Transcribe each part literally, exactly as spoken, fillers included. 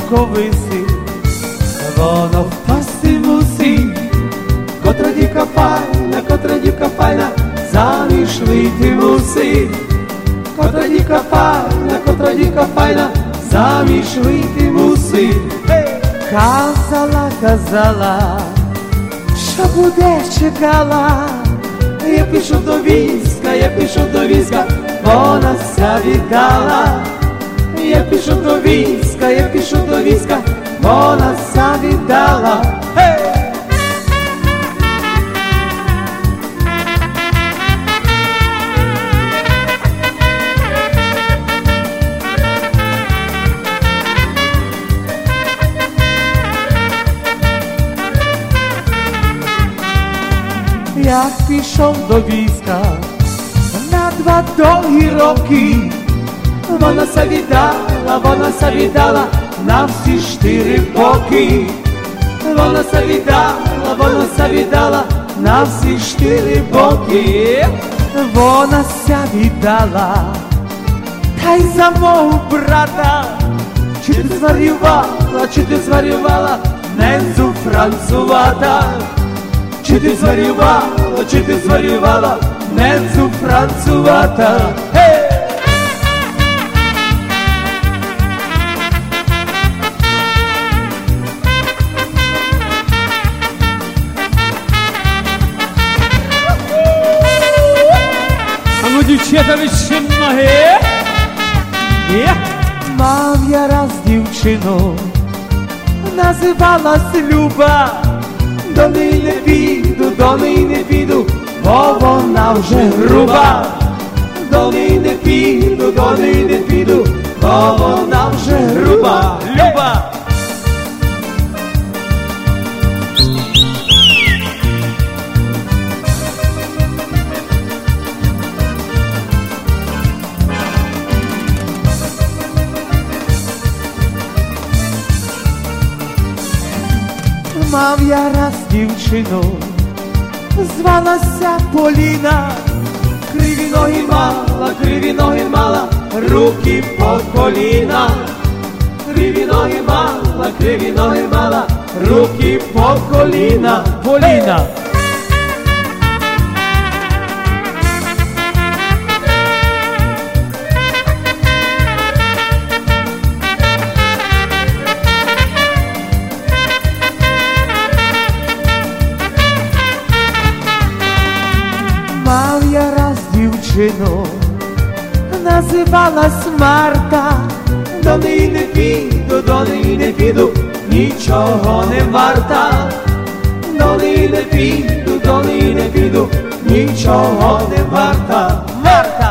висить, воно впасти мусить. Котра дівка файна, котра дівка файна, заміж вийти мусить. Котра дівка файна, котра дівка файна, заміж вийти мусить. Казала, казала, що буде чекала. Я пішов до війська, я пішов до війська, вона ся віддала. Я пішов до війська, я пішов до війська, вона ся віддала. Як пішов до війська на два довгі роки, вона ся віддала, вона ся віддала на всі чотири боки. Вона ся віддала, вона ся віддала на всі чотири боки. Вона ся віддала, та й за мого брата. Чи ти зварювала, чи ти зварювала нензу францувата? Чи ти зварювала, чи ти зварювала ненцу францувата? Hey! А ну, дівчата, ви ще ноги? Yeah. Мав я раз дівчину, називалась Люба. До неї не піду, до неї не піду, бо вона вже груба. До неї не піду, до неї не піду, бо вона вже груба. Люба! Мав я раз дівчину, звалася Поліна. Криві ноги мала, криві ноги мала, руки по коліна. Криві ноги мала, криві ноги мала, руки по коліна. Поліна! Мав я раз дівчину, називалась Марта. До неї не піду, до неї не піду, нічого не варта. До неї не піду, до неї не піду, нічого не варта. Марта!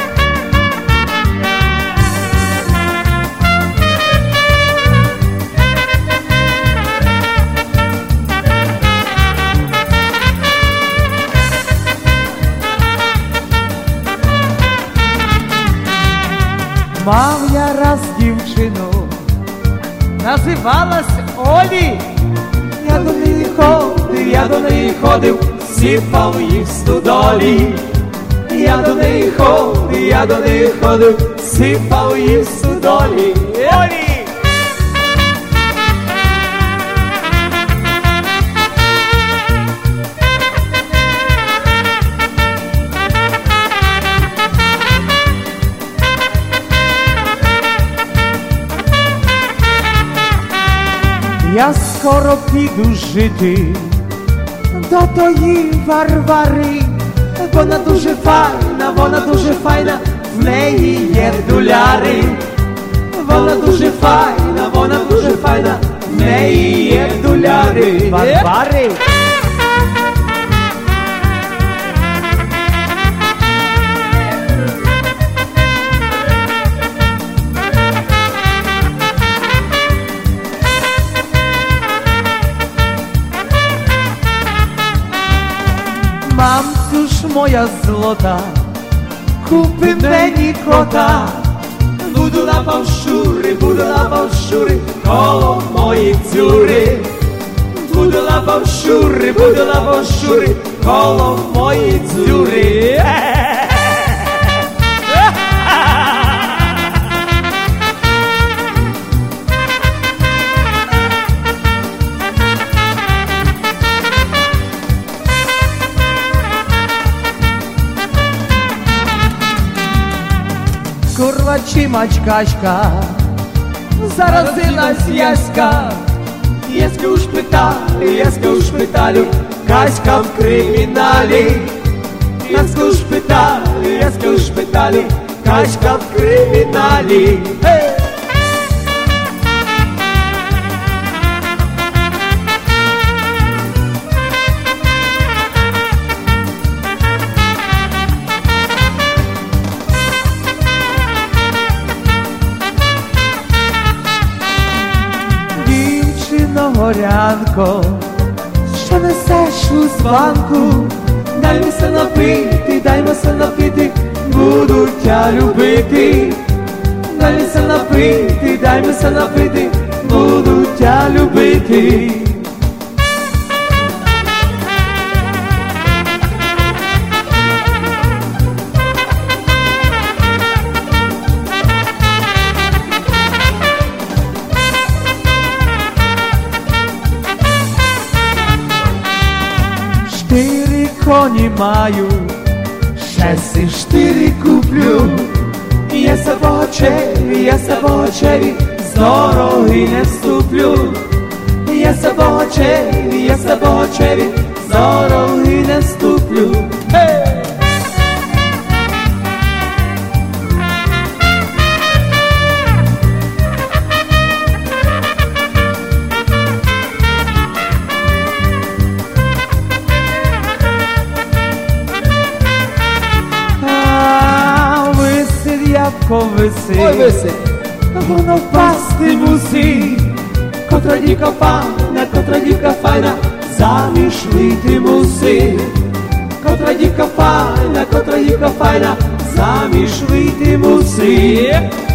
Мав я раз дівчину, називалась Олі. Я до неї ходив, я до неї ходив, сіпав їх в стодолі. Я до неї ходив, я до неї ходив, сіпав їх в стодолі. Олі! Я скоро піду жити до тої Варвари. Вона дуже файна, вона дуже файна, в неї є доляри. Вона дуже файна, вона дуже файна, в неї є доляри. Варвари! Мамцю ж моя злота, купи мені кота. Буду лапав щури, буду лапав щури, коло моїх дзюри. Буду лапав щури, буду лапав щури, коло моїх дзюри. Красива чимачкачка, заразилась Яська. Яська у шпиталі, Яська у шпиталі, Каська в криміналі. Яська у шпиталі, Яська у шпиталі, Каська в криміналі. Hey! Горянко, що несеш у званку, дай се напити, дай се напити, буду тя любити. Дай се напити, дай се напити, буду тя любити. Чотири коні маю, шести штири куплю. Я се богачеві, я се богачеві, з дороги не вступлю. Я се богачеві, я се богачеві, з дороги не вступлю. Hey! Ябко висить, Ой, висить, воно впасти мусить. Котра дівка файна, котра дівка файна, заміж вийти мусить. Котра дівка файна, котра дівка файна, заміж вийти мусить.